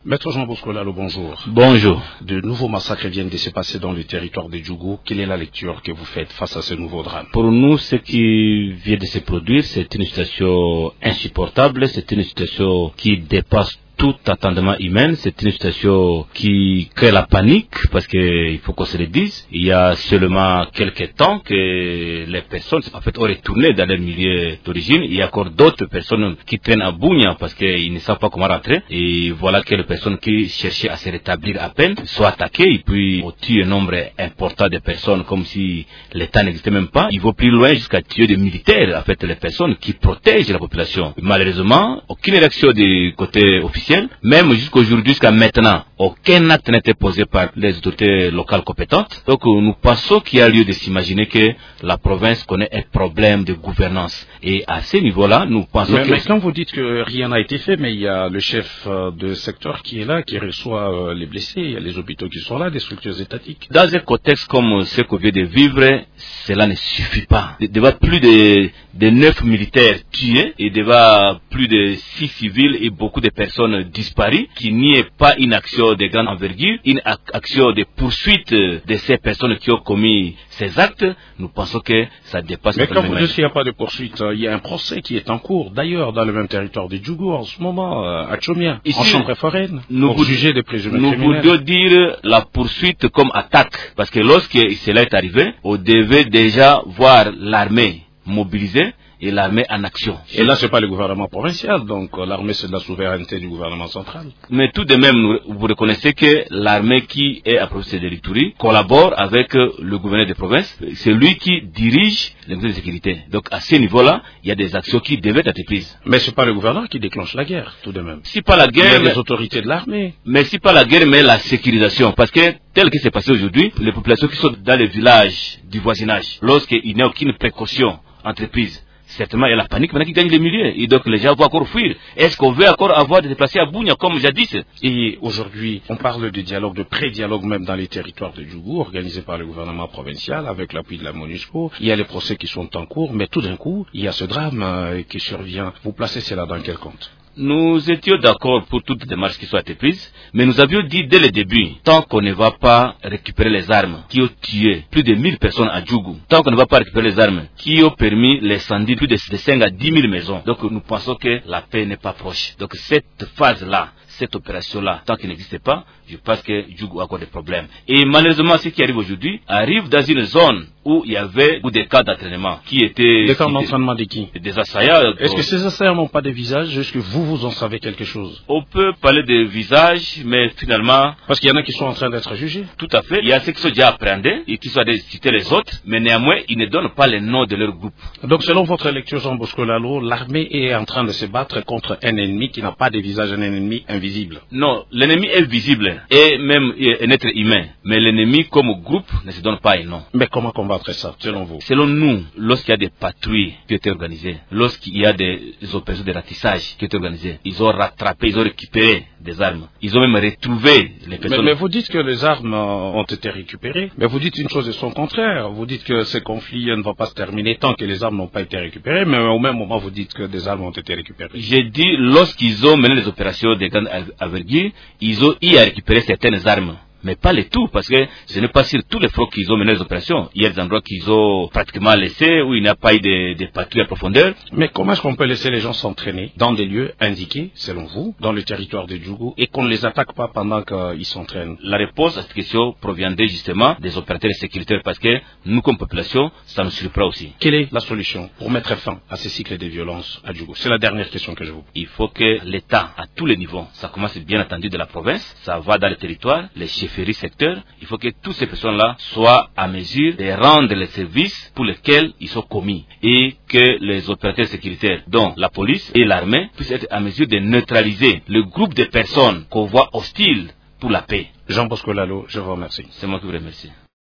Maître Jean Bosco Lalo, bonjour. Bonjour. De nouveaux massacres viennent de se passer dans le territoire de Djougou. Quelle est la lecture que vous faites face à ce nouveau drame? Pour nous, ce qui vient de se produire, c'est une situation insupportable, c'est une situation qui dépasse tout attendement humain, c'est une situation qui crée la panique parce que il faut qu'on se le dise. Il y a seulement quelques temps que les personnes en fait ont retourné dans leur milieu d'origine. Il y a encore d'autres personnes qui traînent à Bounia parce qu'ils ne savent pas comment rentrer. Et voilà que les personnes qui cherchaient à se rétablir à peine sont attaquées et puis ont tué un nombre important de personnes comme si l'État n'existait même pas. Ils vont plus loin jusqu'à tuer des militaires, en fait, les personnes qui protègent la population. Malheureusement, aucune réaction du côté officiel. Même jusqu'aujourd'hui, jusqu'à maintenant, aucun acte n'a été posé par les autorités locales compétentes. Donc nous pensons qu'il y a lieu de s'imaginer que la province connaît un problème de gouvernance. Et à ce niveau-là, nous pensons mais quand vous dites que rien n'a été fait, mais il y a le chef de secteur qui est là, qui reçoit les blessés, il y a les hôpitaux qui sont là, des structures étatiques. Dans un contexte comme ce qu'on vient de vivre, cela ne suffit pas. Il devait plus de 9 militaires tués, et devait plus de 6 civils et beaucoup de personnes disparues, qu'il n'y ait pas une action de grande envergure, une action de poursuite de ces personnes qui ont commis ces actes. Nous pensons que ça dépasse. Mais quand vous dites qu'il n'y a pas de poursuite, il y a un procès qui est en cours, d'ailleurs dans le même territoire de Djougou en ce moment, à Tchomia, en chambre foraine, pour juger des présumés criminels. Nous voulons dire la poursuite comme attaque, parce que lorsque cela est arrivé, on devait déjà voir l'armée mobilisée et l'armée en action. Et là, c'est pas le gouvernement provincial, donc l'armée, c'est de la souveraineté du gouvernement central. Mais tout de même, vous reconnaissez que l'armée qui est à province de l'Ituri collabore avec le gouverneur de province. C'est lui qui dirige les mesures de sécurité. Donc à ce niveau-là, il y a des actions qui devaient être prises. Mais c'est pas le gouverneur qui déclenche la guerre, tout de même. Si pas la guerre, il y a les autorités de l'armée. Mais si pas la guerre, mais la sécurisation. Parce que tel que c'est passé aujourd'hui, les populations qui sont dans les villages du voisinage, lorsqu'il n'y a aucune précaution entreprise, certainement il y a la panique maintenant qui gagne les milieux et donc les gens vont encore fuir. Est-ce qu'on veut encore avoir des déplacés à Bounia comme jadis? Et aujourd'hui, on parle de dialogue, de pré-dialogue même dans les territoires de Djougou, organisé par le gouvernement provincial avec l'appui de la MONUSCO. Il y a les procès qui sont en cours, mais tout d'un coup, il y a ce drame qui survient. Vous placez cela dans quel compte? Nous étions d'accord pour toutes démarches qui soient prises, mais nous avions dit dès le début, tant qu'on ne va pas récupérer les armes qui ont tué plus de 1000 personnes à Djougou, tant qu'on ne va pas récupérer les armes qui ont permis l'incendie de plus de 5 à 10 000 maisons, donc nous pensons que la paix n'est pas proche. Donc cette phase-là, cette opération-là, tant qu'elle n'existe pas, je pense que Djougou a encore des problèmes. Et malheureusement, ce qui arrive aujourd'hui arrive dans une zone où il y avait beaucoup de cas d'entraînement qui étaient... Des camps d'entraînement de qui? Des assaillants. Est-ce que ces assaillants n'ont pas de visage? Est-ce que vous en savez quelque chose? On peut parler de visage, mais finalement... Parce qu'il y en a qui sont en train d'être jugés. Tout à fait. Il y a ceux qui sont déjà appréhendés et qui sont allés citer les autres, mais néanmoins, ils ne donnent pas les noms de leur groupe. Donc, selon votre lecture, Jean Bosco Lalo, l'armée est en train de se battre contre un ennemi qui n'a pas de visage, un ennemi invisible. Non, l'ennemi est visible et même un être humain. Mais l'ennemi, comme groupe, ne se donne pas un nom. Mais comment combattre ça, selon vous? Selon nous, lorsqu'il y a des patrouilles qui ont été organisées, lorsqu'il y a des opérations de ratissage qui ont été organisées, ils ont rattrapé, ils ont récupéré des armes. Ils ont même retrouvé les personnes. Mais vous dites que les armes ont été récupérées. Mais vous dites une chose et son contraire. Vous dites que ce conflit ne va pas se terminer tant que les armes n'ont pas été récupérées. Mais au même moment, vous dites que des armes ont été récupérées. J'ai dit, lorsqu'ils ont mené les opérations de grande envergure, ils ont eu à récupérer certaines armes. Mais pas les tout, parce que ce n'est pas sur tous les fronts qu'ils ont mené les opérations. Il y a des endroits qu'ils ont pratiquement laissés, où il n'y a pas eu de patrouilles à profondeur. Mais comment est-ce qu'on peut laisser les gens s'entraîner dans des lieux indiqués, selon vous, dans le territoire de Djougou, et qu'on ne les attaque pas pendant qu'ils s'entraînent? La réponse à cette question proviendrait justement des opérateurs sécuritaires, parce que nous, comme population, ça nous surprend aussi. Quelle est la solution pour mettre fin à ces cycles de violence à Djougou? C'est la dernière question que je vous pose. Il faut que l'État, à tous les niveaux, ça commence bien entendu de la province, ça va dans les territoires, les chefs secteur, il faut que toutes ces personnes-là soient à mesure de rendre les services pour lesquels ils sont commis et que les opérateurs sécuritaires, dont la police et l'armée, puissent être à mesure de neutraliser le groupe de personnes qu'on voit hostiles pour la paix. Jean Bosco Lalo, je vous remercie. C'est moi qui vous remercie.